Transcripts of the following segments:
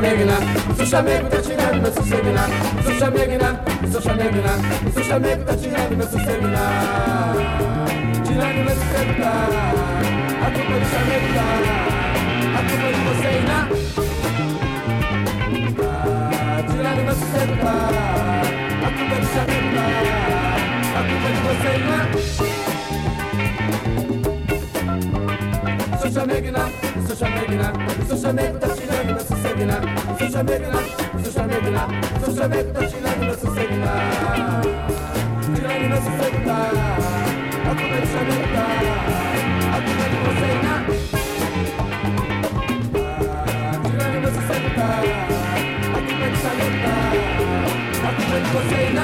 Megina, Susha Megina, China, Miss Segina, Susha Megina, Susha Megina, Susha Megina, China, Miss Segina, China, Miss Segina, Akuma Shamegina, Akuma Segina, China, Miss Segina, Akuma Shamegina, Akuma Segina, Susha Megina, Susha Megina, Susha Megina, China, Miss Segina, Susha Megina, Susha Megina, Susha Megina, China, Miss Segina, China, Miss Segina, Akuma Shamegina, Akuma Segina, China, Miss Segina, Akuma Shamegina, Akuma Segina.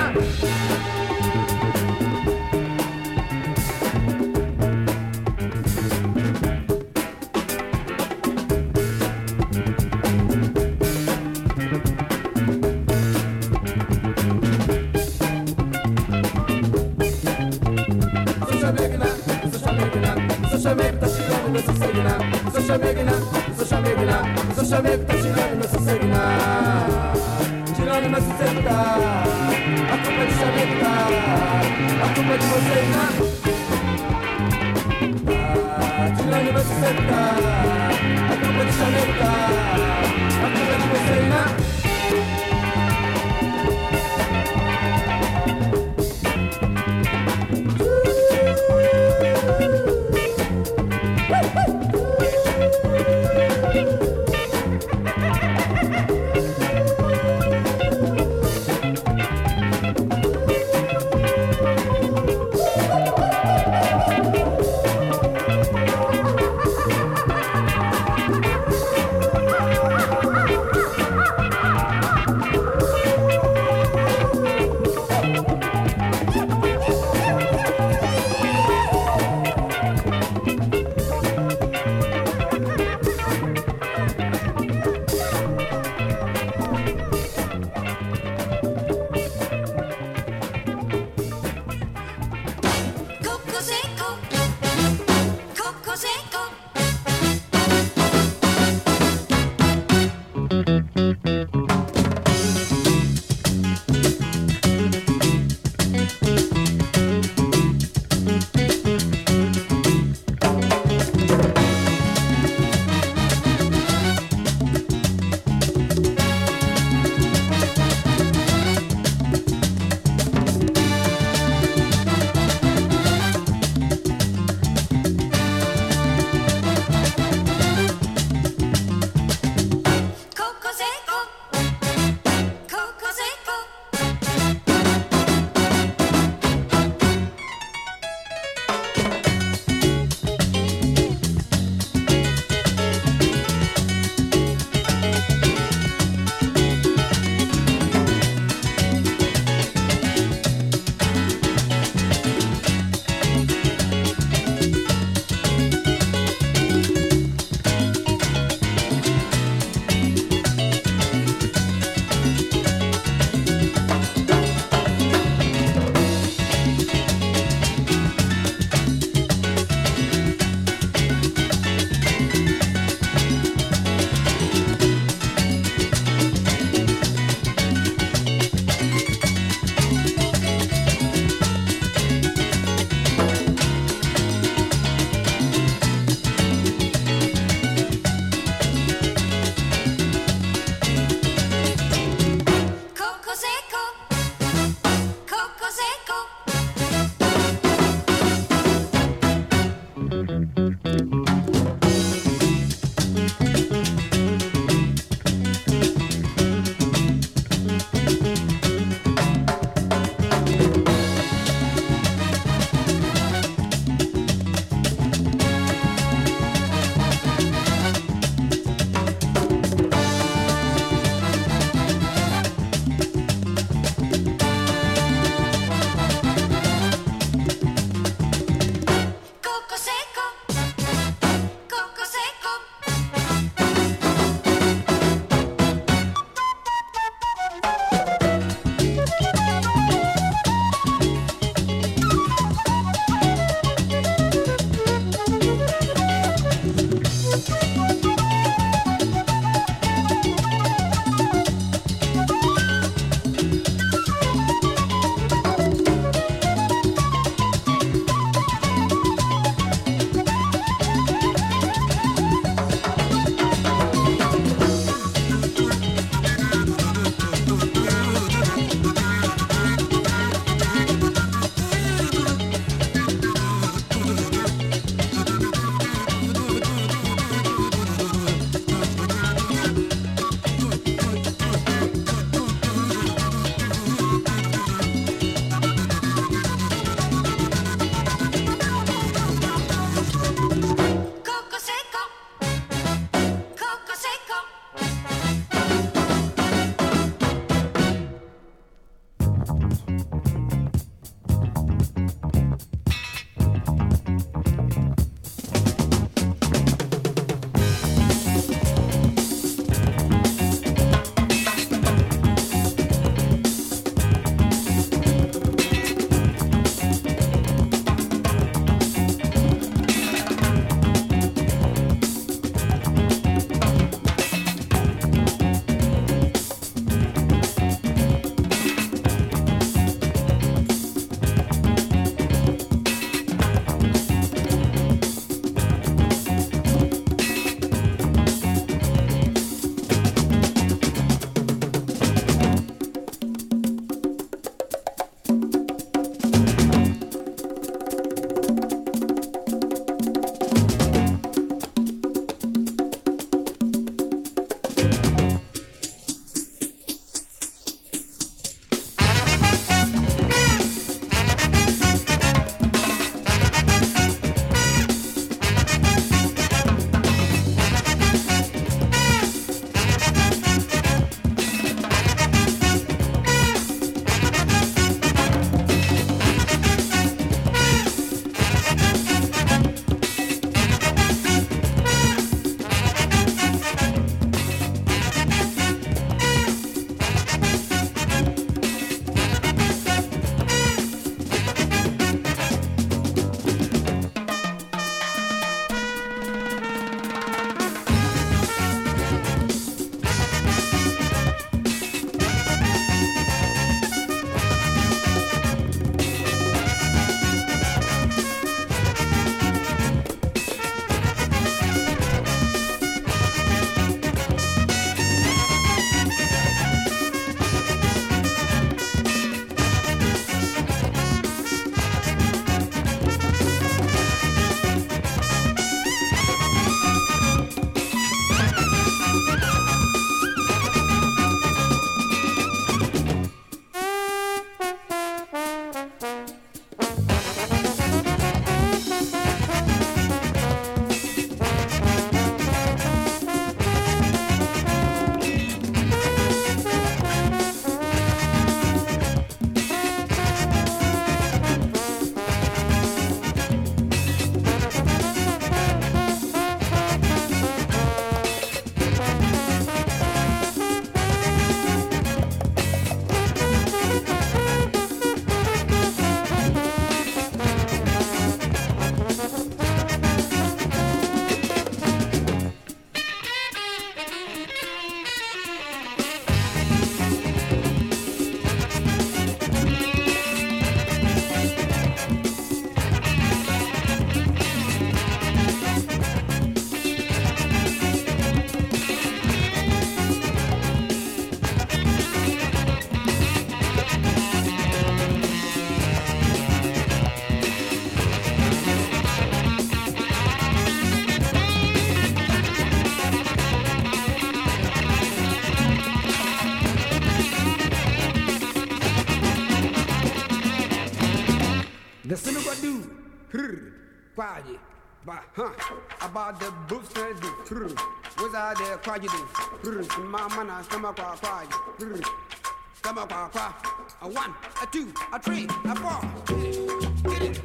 The Simigadu, Quaji, about the boots and do, was I there, Quaji do, Mamma, stomach, Quaji, stomach, a 1, a 2, a 3, a 4, get it,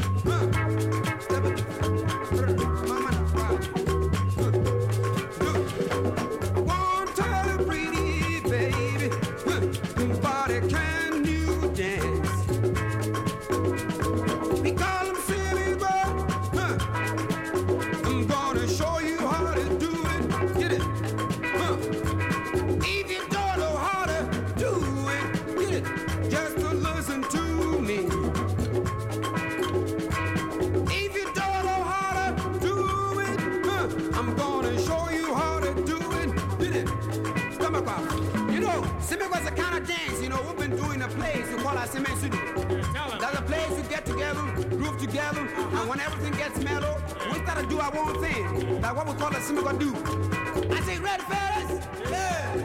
Mamma, one time, pretty baby, body, can you dance? There's a place we get together, groove together, and when everything gets mellow, we start to do our own thing. Like what we call a Simigadu. I say ready, fellas? Yeah.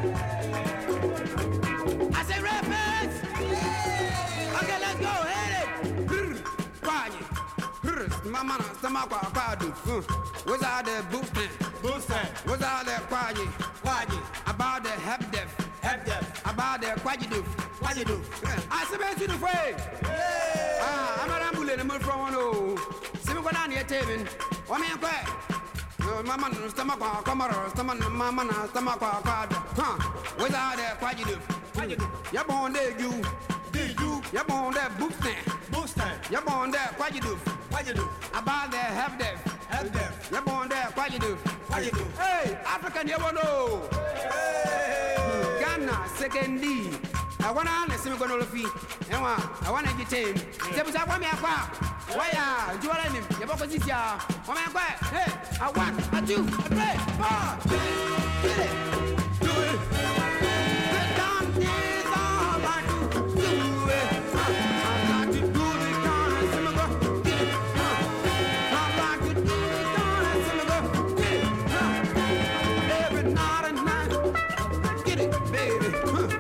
I say ready, fellas? Yeah. Okay, let's go, hit it. Quiet. Mama, stomach, what's all the boosting? What's all the quiet? About the help deaf. About the quiet do. What you do? I said, you the way. I'm a ambulance and from one. See me go down here, Tavin. One man quiet. Mamma, stomach, mamma, stomach, what's all that? What you do? You're born there, you. You're born there, boosting. You're born there, what you do? About the have them. You're born there, what you do? Hey, African, you won't know. Ghana, second D. I want to listen to the fee. I want to get in. I want me a car. Why are you all in him? You're both this year. Oh, man, quiet. Hey, I want a 2, a 3, 4. Get it. Do it. The dance is all I do. Do it. I like to do the dance. Get it. I like to do the dance. Get it. Every night and night. Get it, baby.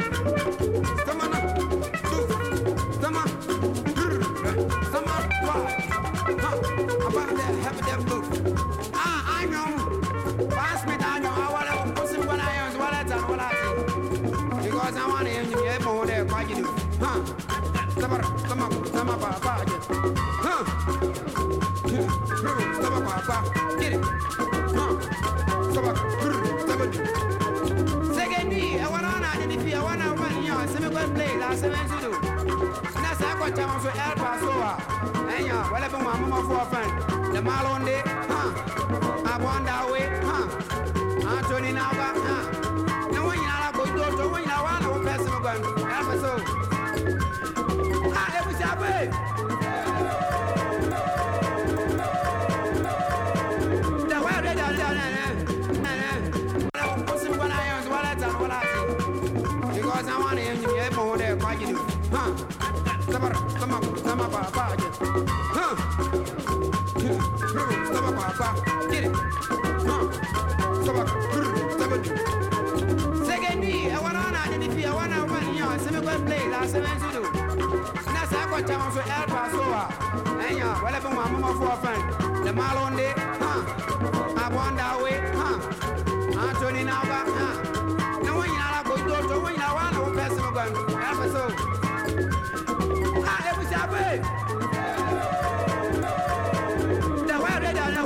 I know. Pass me down. I want to put some when I use what I done. What I do. Because I want to hear you get more there. What you do? Come on. Get it. Second me, I want to identify. I want to run here. See me go play. That's what I do. That's how I come to El Paso. And yeah, whatever my mama for a friend. The Malonde, I want that way, Anthony Naga, no one I go to when I want to pass him again. Episode. It was that way. The way they done, put some when I use what I done, what I do. Because I want to hear you get more there, what you do. Come get it. Second me, I want to identify. I want to run here. See me go play. That's what I do. That's how I come to El Paso. And yeah, whatever my mama for a friend. The Malonde, I want that way, Anthony Naga, no one I go to when I want to pass him again. Episode. It was that way. The way they done.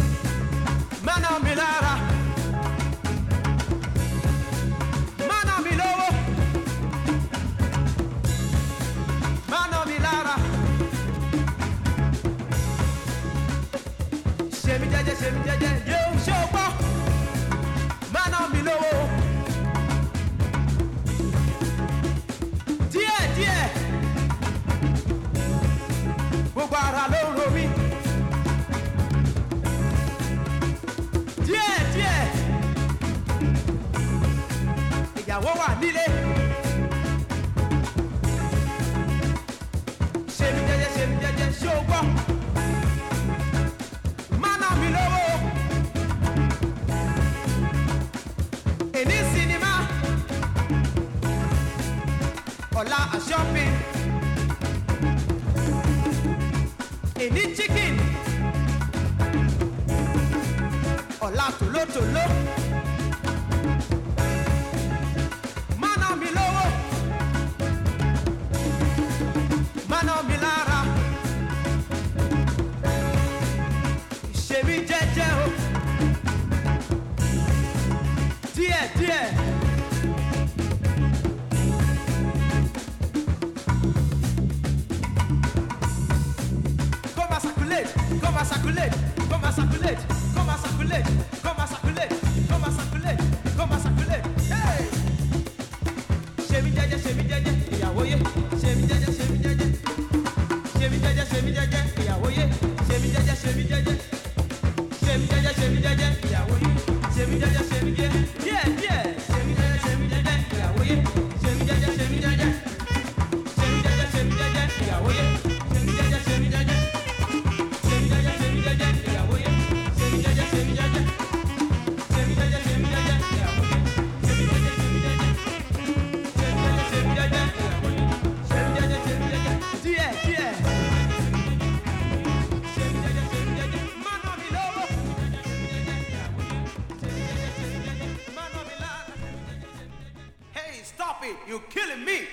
Mana ìyàwó wà nílé. Ṣé mi jẹ́jẹ́ ṣé o gbọ́? Má ná mi lówó. Èní sinimá, ọ̀la shopping. Èní chicken, ọ̀la tòlótòló. Má ná mi lówó, má ná mi lára. Ṣé mi jẹ́jẹ́ o, díẹ̀díẹ̀. Come à circuler, come à circuler, come à circuler, come à circuler, come à circuler, come à circuler. Hey! Ṣé mi jẹ́jẹ́, ìyàwó yé. Ṣé mi jẹ́jẹ́, ṣé mi jẹ́jẹ́, ìyàwó yé. Ṣé mi jẹ́jẹ́, ṣé mi jẹ́jẹ́, ìyàwó yé. Ṣé mi jẹ́jẹ́, díẹ̀ díẹ̀. Ṣé mi jẹ́jẹ́, ìyàwó yé. Ṣé mi jẹ́jẹ́, ìyàwó yé. Ṣé mi jẹ́jẹ́. You're killing me.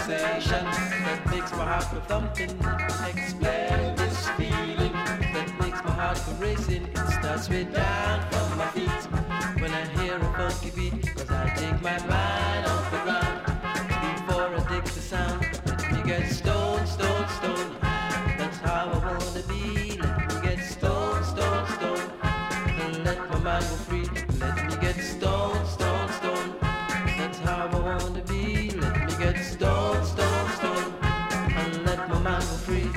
sensation that makes my heart go thumping. Explain this feeling that makes racing, it starts way down from my feet. When I hear a funky beat, cause I take my mind off the ground. Before I dig the sound, let me get stone, stone, stone. That's how I wanna be. Let me get stone, stone, stone. And let my mind go free. Let me get stone, stone, stone. That's how I wanna be. Let me get stone, stone, stone. And let my mind go free.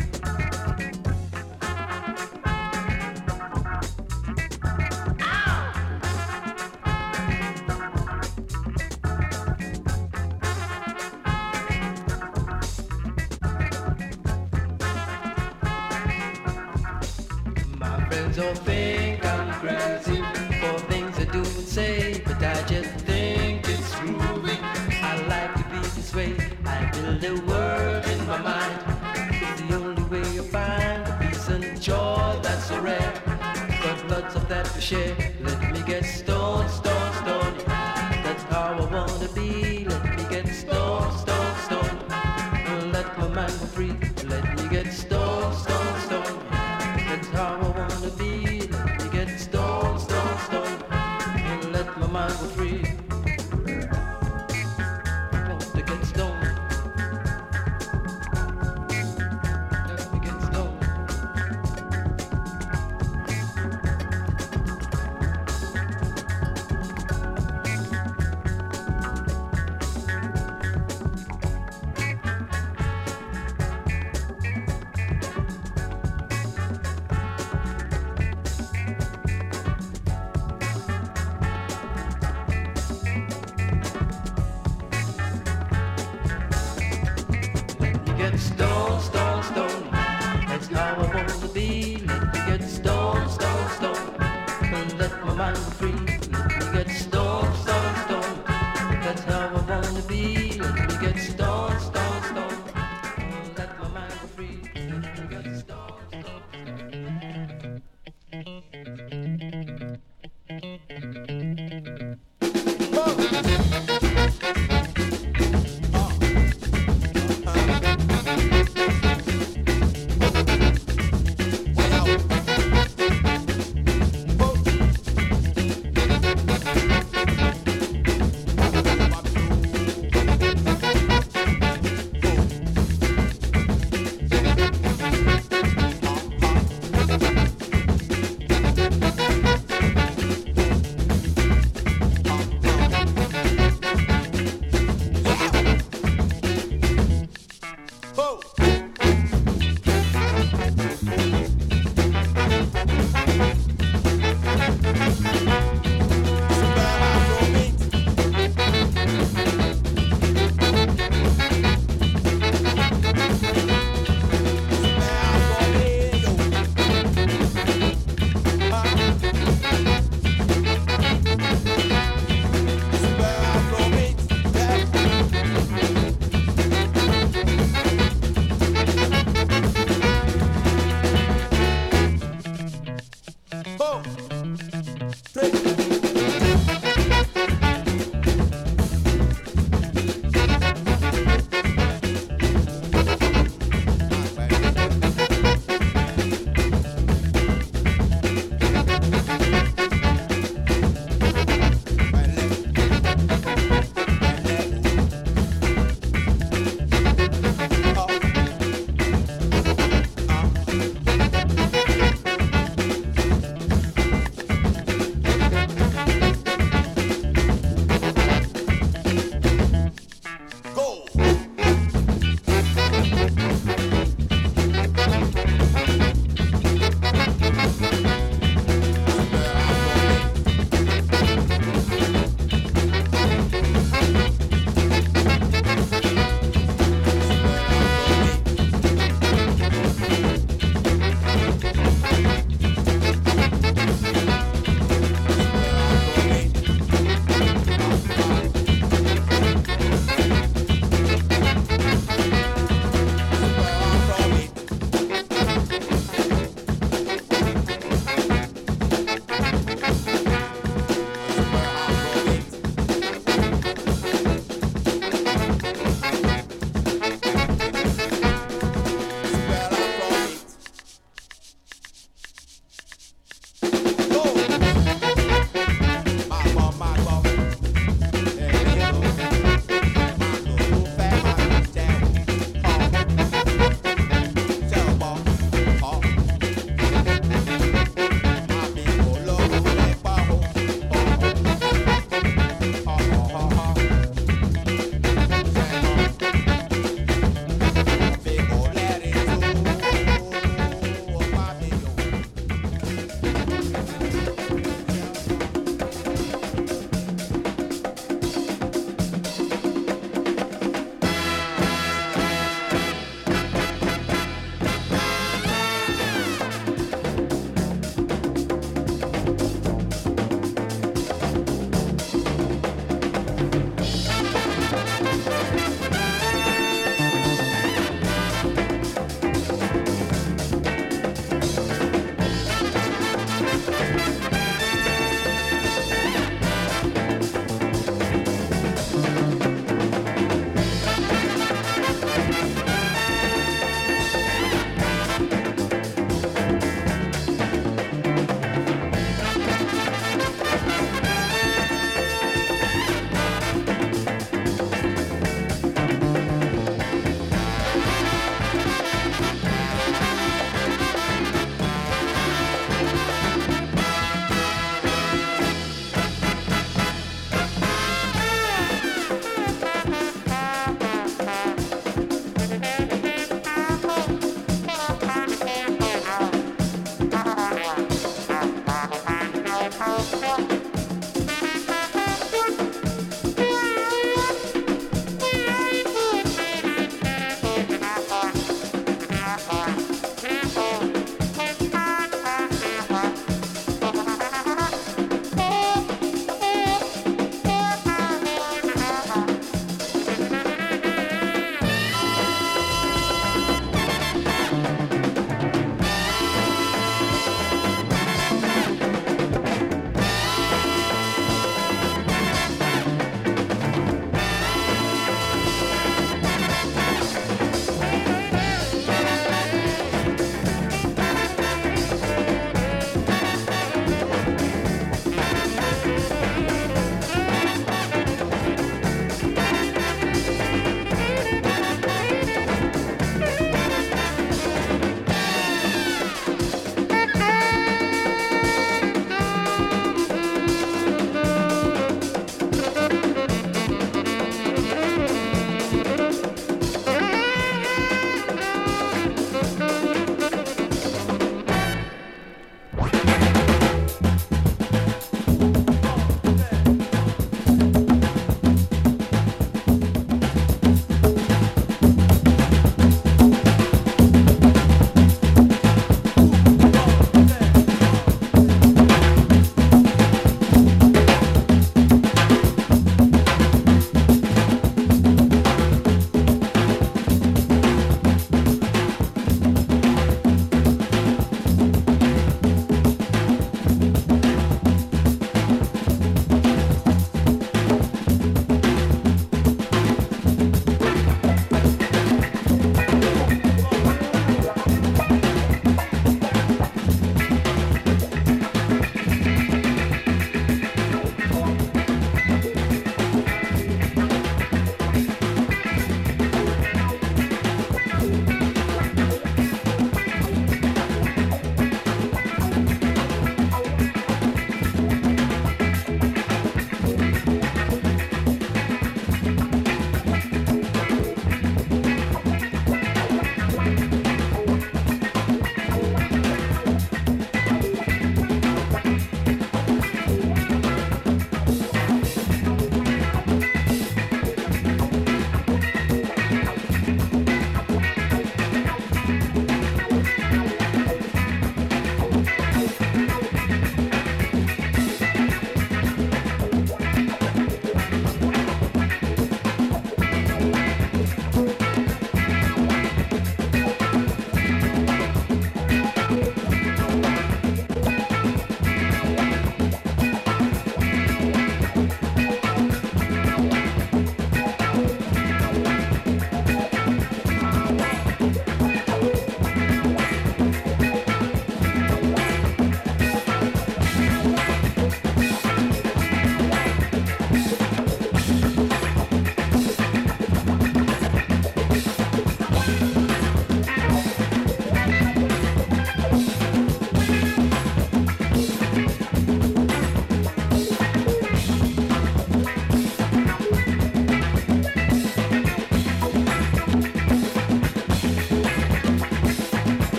Don't think I'm crazy for things I do and say, but I just think it's groovy. I like to be this way. I build a world in my mind. It's the only way you find the peace and joy that's so rare. Got lots of that to share. Let me get stone, stone, stone. That's how I wanna be. Let me get stone, stone, stone. Let my mind go free. Let me get stone, stone, stone. That's how I wanna be. Let me get stone, stone, stone. And let my mind go free. I want to get stone. Let me get stone.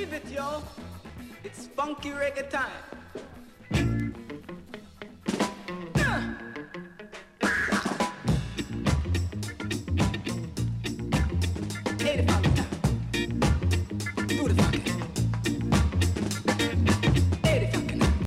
believe it, yo. It's funky reggae time.